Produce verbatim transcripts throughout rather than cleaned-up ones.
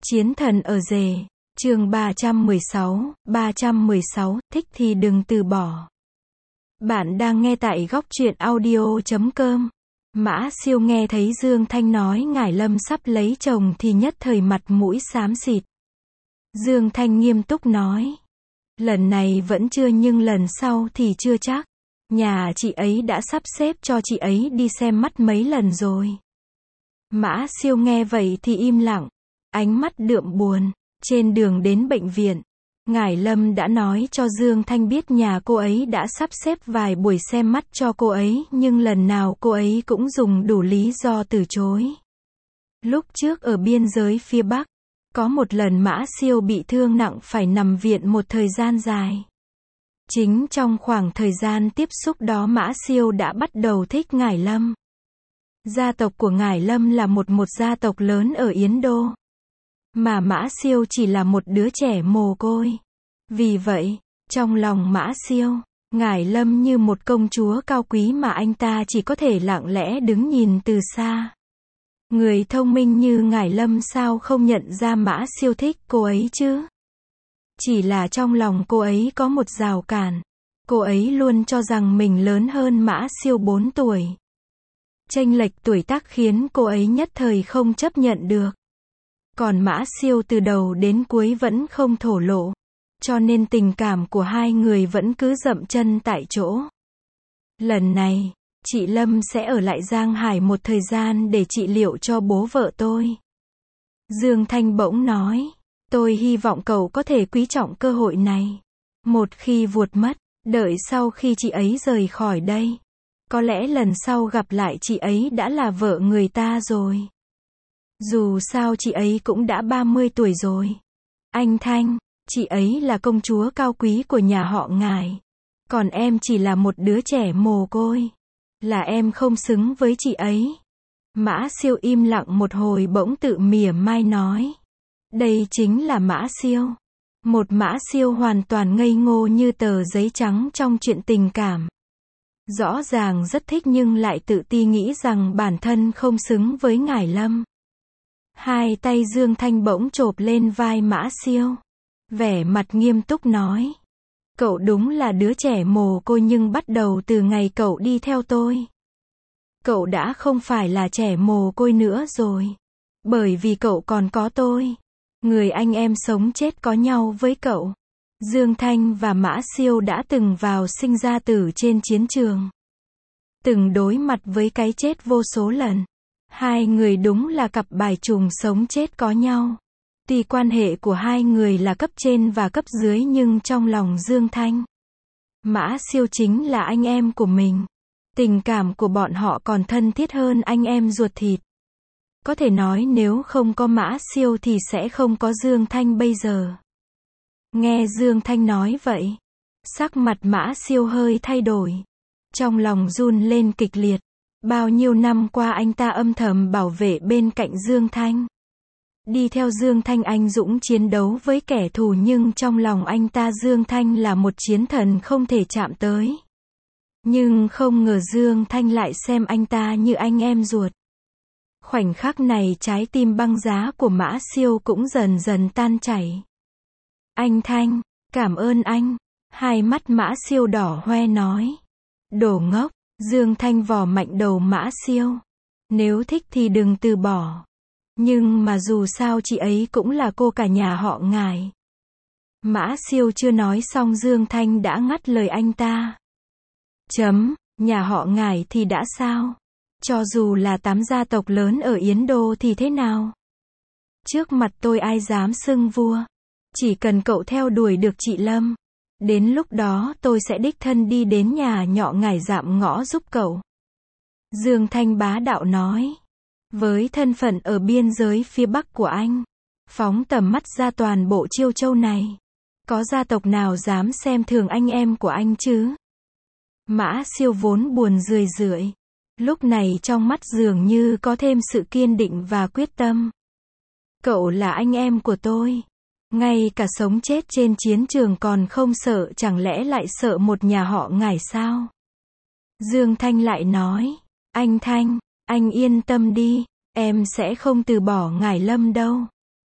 Chiến thần ở rể, chương ba trăm mười sáu, ba trăm mười sáu, thích thì đừng từ bỏ. Bạn đang nghe tại góc truyện audio chấm com. Mã Siêu nghe thấy Dương Thanh nói Ngải Lâm sắp lấy chồng thì nhất thời mặt mũi xám xịt. Dương Thanh nghiêm túc nói. Lần này vẫn chưa nhưng lần sau thì chưa chắc. Nhà chị ấy đã sắp xếp cho chị ấy đi xem mắt mấy lần rồi. Mã Siêu nghe vậy thì im lặng. Ánh mắt đượm buồn. Trên đường đến bệnh viện, Ngải Lâm đã nói cho Dương Thanh biết nhà cô ấy đã sắp xếp vài buổi xem mắt cho cô ấy, nhưng lần nào cô ấy cũng dùng đủ lý do từ chối. Lúc trước ở biên giới phía Bắc, có một lần Mã Siêu bị thương nặng phải nằm viện một thời gian dài. Chính trong khoảng thời gian tiếp xúc đó Mã Siêu đã bắt đầu thích Ngải Lâm. Gia tộc của Ngải Lâm là một một gia tộc lớn ở Yến Đô. Mà Mã Siêu chỉ là một đứa trẻ mồ côi. Vì vậy, trong lòng Mã Siêu, Ngải Lâm như một công chúa cao quý mà anh ta chỉ có thể lặng lẽ đứng nhìn từ xa. Người thông minh như Ngải Lâm sao không nhận ra Mã Siêu thích cô ấy chứ? Chỉ là trong lòng cô ấy có một rào cản. Cô ấy luôn cho rằng mình lớn hơn Mã Siêu bốn tuổi. Chênh lệch tuổi tác khiến cô ấy nhất thời không chấp nhận được. Còn Mã Siêu từ đầu đến cuối vẫn không thổ lộ. Cho nên tình cảm của hai người vẫn cứ dậm chân tại chỗ. Lần này, chị Lâm sẽ ở lại Giang Hải một thời gian để trị liệu cho bố vợ tôi. Dương Thanh bỗng nói. Tôi hy vọng cậu có thể quý trọng cơ hội này. Một khi vuột mất, đợi sau khi chị ấy rời khỏi đây. Có lẽ lần sau gặp lại chị ấy đã là vợ người ta rồi. Dù sao chị ấy cũng đã ba mươi tuổi rồi. Anh Thanh, chị ấy là công chúa cao quý của nhà họ Ngải. Còn em chỉ là một đứa trẻ mồ côi. Là em không xứng với chị ấy. Mã Siêu im lặng một hồi bỗng tự mỉa mai nói. Đây chính là Mã Siêu. Một Mã Siêu hoàn toàn ngây ngô như tờ giấy trắng trong chuyện tình cảm. Rõ ràng rất thích nhưng lại tự ti nghĩ rằng bản thân không xứng với Ngải Lâm. Hai tay Dương Thanh bỗng chộp lên vai Mã Siêu. Vẻ mặt nghiêm túc nói. Cậu đúng là đứa trẻ mồ côi nhưng bắt đầu từ ngày cậu đi theo tôi. Cậu đã không phải là trẻ mồ côi nữa rồi. Bởi vì cậu còn có tôi. Người anh em sống chết có nhau với cậu. Dương Thanh và Mã Siêu đã từng vào sinh ra tử trên chiến trường. Từng đối mặt với cái chết vô số lần. Hai người đúng là cặp bài trùng sống chết có nhau. Tuy quan hệ của hai người là cấp trên và cấp dưới nhưng trong lòng Dương Thanh, Mã Siêu chính là anh em của mình. Tình cảm của bọn họ còn thân thiết hơn anh em ruột thịt. Có thể nói nếu không có Mã Siêu thì sẽ không có Dương Thanh bây giờ. Nghe Dương Thanh nói vậy, sắc mặt Mã Siêu hơi thay đổi. Trong lòng run lên kịch liệt. Bao nhiêu năm qua anh ta âm thầm bảo vệ bên cạnh Dương Thanh. Đi theo Dương Thanh anh dũng chiến đấu với kẻ thù nhưng trong lòng anh ta Dương Thanh là một chiến thần không thể chạm tới. Nhưng không ngờ Dương Thanh lại xem anh ta như anh em ruột. Khoảnh khắc này trái tim băng giá của Mã Siêu cũng dần dần tan chảy. Anh Thanh, cảm ơn anh. Hai mắt Mã Siêu đỏ hoe nói. Đồ ngốc. Dương Thanh vò mạnh đầu Mã Siêu. Nếu thích thì đừng từ bỏ. Nhưng mà dù sao chị ấy cũng là cô cả nhà họ Ngải. Mã Siêu chưa nói xong Dương Thanh đã ngắt lời anh ta. Chấm, nhà họ Ngải thì đã sao? Cho dù là tám gia tộc lớn ở Yến Đô thì thế nào? Trước mặt tôi ai dám xưng vua? Chỉ cần cậu theo đuổi được chị Lâm. Đến lúc đó tôi sẽ đích thân đi đến nhà nhỏ Ngải dạm ngõ giúp cậu. Dương Thanh bá đạo nói. Với thân phận ở biên giới phía Bắc của anh, phóng tầm mắt ra toàn bộ Chiêu Châu này, có gia tộc nào dám xem thường anh em của anh chứ? Mã Siêu vốn buồn rười rượi. Lúc này trong mắt dường như có thêm sự kiên định và quyết tâm. Cậu là anh em của tôi. Ngay cả sống chết trên chiến trường còn không sợ chẳng lẽ lại sợ một nhà họ Ngải sao? Dương Thanh lại nói. Anh Thanh, anh yên tâm đi, em sẽ không từ bỏ Ngải Lâm đâu.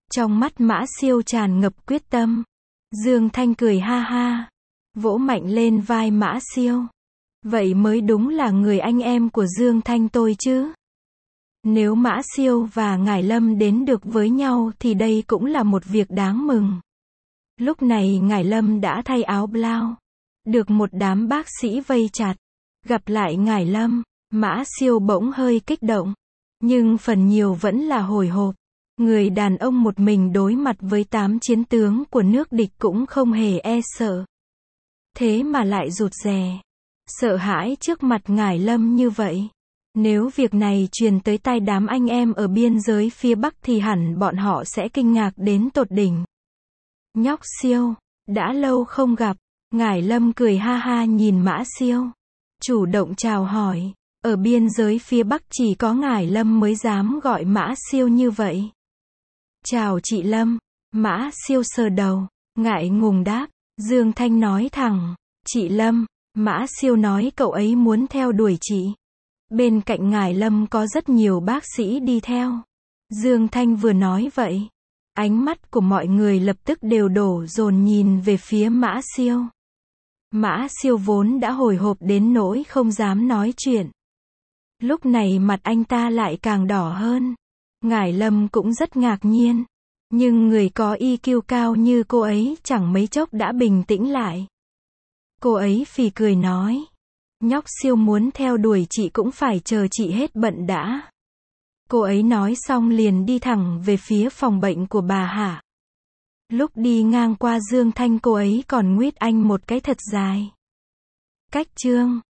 Trong mắt Mã Siêu tràn ngập quyết tâm. Dương Thanh cười ha ha, vỗ mạnh lên vai Mã Siêu. Vậy mới đúng là người anh em của Dương Thanh tôi chứ. Nếu Mã Siêu và Ngải Lâm đến được với nhau thì đây cũng là một việc đáng mừng. Lúc này Ngải Lâm đã thay áo blau, được một đám bác sĩ vây chặt. Gặp lại Ngải Lâm, Mã Siêu bỗng hơi kích động, nhưng phần nhiều vẫn là hồi hộp. Người đàn ông một mình đối mặt với tám chiến tướng của nước địch cũng không hề e sợ. Thế mà lại rụt rè, sợ hãi trước mặt Ngải Lâm như vậy. Nếu việc này truyền tới tai đám anh em ở biên giới phía Bắc thì hẳn bọn họ sẽ kinh ngạc đến tột đỉnh. Nhóc Siêu, đã lâu không gặp. Ngải Lâm cười ha ha nhìn Mã Siêu, chủ động chào hỏi. Ở biên giới phía Bắc chỉ có Ngải Lâm mới dám gọi Mã Siêu như vậy. Chào chị Lâm. Mã Siêu sờ đầu, ngại ngùng đáp. Dương Thanh nói thẳng, chị Lâm. Mã Siêu nói cậu ấy muốn theo đuổi chị. Bên cạnh Ngải Lâm có rất nhiều bác sĩ đi theo. Dương Thanh vừa nói vậy, ánh mắt của mọi người lập tức đều đổ dồn nhìn về phía Mã Siêu. Mã Siêu vốn đã hồi hộp đến nỗi không dám nói chuyện. Lúc này mặt anh ta lại càng đỏ hơn. Ngải Lâm cũng rất ngạc nhiên. Nhưng người có i kiu cao như cô ấy chẳng mấy chốc đã bình tĩnh lại. Cô ấy phì cười nói. Nhóc Siêu muốn theo đuổi chị cũng phải chờ chị hết bận đã. Cô ấy nói xong liền đi thẳng về phía phòng bệnh của bà Hạ. Lúc đi ngang qua Dương Thanh cô ấy còn nguyết anh một cái thật dài. Cách chương